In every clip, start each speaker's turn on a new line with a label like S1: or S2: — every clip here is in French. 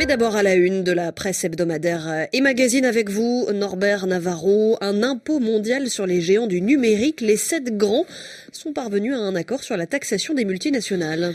S1: d'abord à la une de la presse hebdomadaire et magazine avec vous, Norbert Navarro. Un impôt mondial sur les géants du numérique. Les 7 grands sont parvenus à un accord sur la taxation des multinationales.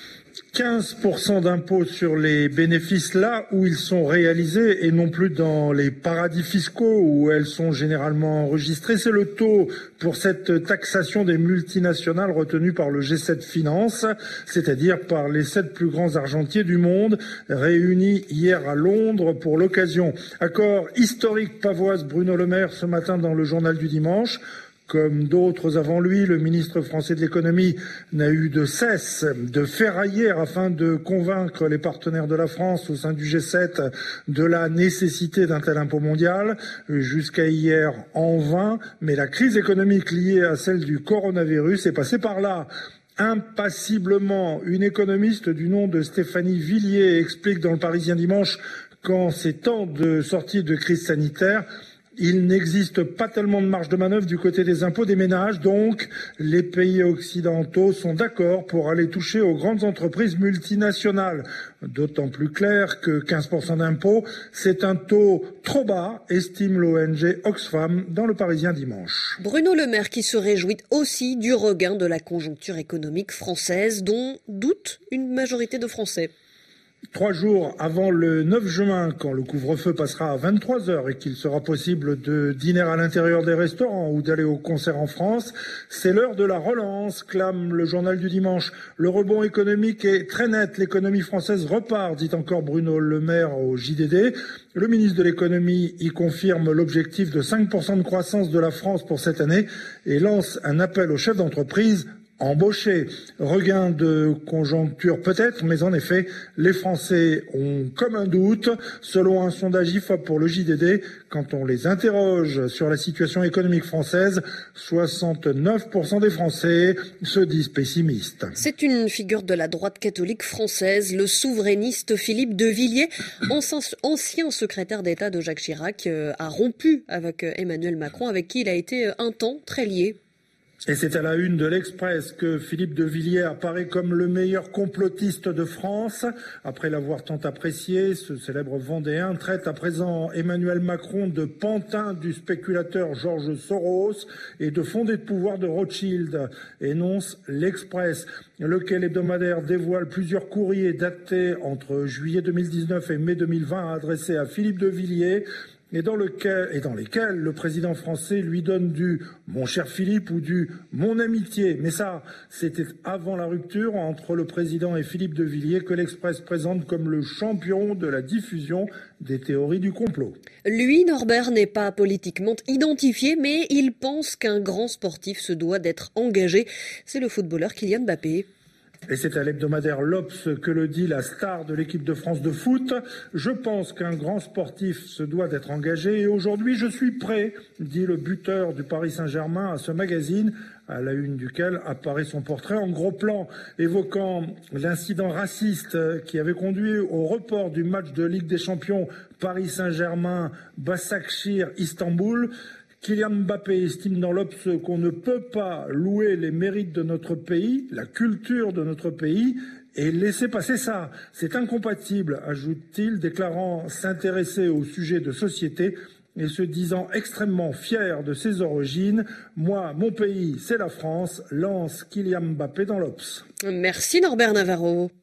S2: 15% d'impôts sur les bénéfices là où ils sont réalisés et non plus dans les paradis fiscaux où elles sont généralement enregistrées. C'est le taux pour cette taxation des multinationales retenue par le G7 Finance, c'est-à-dire par les 7 plus grands argentiers du monde réunis hier à Londres pour l'occasion. Accord historique, pavoise Bruno Le Maire ce matin dans le journal du dimanche. Comme d'autres avant lui, le ministre français de l'économie n'a eu de cesse de ferrailler afin de convaincre les partenaires de la France au sein du G7 de la nécessité d'un tel impôt mondial. Jusqu'à hier, en vain, mais la crise économique liée à celle du coronavirus est passée par là. Impassiblement, une économiste du nom de Stéphanie Villiers explique dans le Parisien dimanche qu'en ces temps de sortie de crise sanitaire, il n'existe pas tellement de marge de manœuvre du côté des impôts des ménages, donc les pays occidentaux sont d'accord pour aller toucher aux grandes entreprises multinationales. D'autant plus clair que 15% d'impôts, c'est un taux trop bas, estime l'ONG Oxfam dans le Parisien dimanche.
S1: Bruno Le Maire qui se réjouit aussi du regain de la conjoncture économique française dont doute une majorité de Français.
S2: 3 jours avant le 9 juin, quand le couvre-feu passera à 23 heures et qu'il sera possible de dîner à l'intérieur des restaurants ou d'aller au concert en France, c'est l'heure de la relance, clame le journal du dimanche. Le rebond économique est très net. L'économie française repart, dit encore Bruno Le Maire au JDD. Le ministre de l'économie y confirme l'objectif de 5% de croissance de la France pour cette année et lance un appel aux chefs d'entreprise embauchés. Regain de conjoncture peut-être, mais en effet, les Français ont comme un doute. Selon un sondage IFOP pour le JDD, quand on les interroge sur la situation économique française, 69% des Français se disent pessimistes.
S1: C'est une figure de la droite catholique française, le souverainiste Philippe de Villiers, ancien secrétaire d'État de Jacques Chirac, a rompu avec Emmanuel Macron, avec qui il a été un temps très lié.
S2: Et c'est à la une de l'Express que Philippe de Villiers apparaît comme le meilleur complotiste de France. Après l'avoir tant apprécié, ce célèbre Vendéen traite à présent Emmanuel Macron de pantin du spéculateur Georges Soros et de fondé de pouvoir de Rothschild, énonce l'Express, lequel hebdomadaire dévoile plusieurs courriers datés entre juillet 2019 et mai 2020 adressés à Philippe de Villiers, et dans lesquels le président français lui donne du « mon cher Philippe » ou du « mon amitié ». Mais ça, c'était avant la rupture entre le président et Philippe de Villiers que l'Express présente comme le champion de la diffusion des théories du complot.
S1: Lui, Norbert, n'est pas politiquement identifié, mais il pense qu'un grand sportif se doit d'être engagé. C'est le footballeur Kylian Mbappé.
S2: Et c'est à l'hebdomadaire l'Obs que le dit la star de l'équipe de France de foot. Je pense qu'un grand sportif se doit d'être engagé et aujourd'hui je suis prêt, dit le buteur du Paris Saint-Germain à ce magazine, à la une duquel apparaît son portrait en gros plan, évoquant l'incident raciste qui avait conduit au report du match de Ligue des Champions Paris Saint-Germain, Başakşehir, Istanbul. Kylian Mbappé estime dans l'Obs qu'on ne peut pas louer les mérites de notre pays, la culture de notre pays, et laisser passer ça. C'est incompatible, ajoute-t-il, déclarant s'intéresser au sujet de société et se disant extrêmement fier de ses origines. Moi, mon pays, c'est la France, lance Kylian Mbappé dans l'Obs.
S1: Merci Norbert Navarro.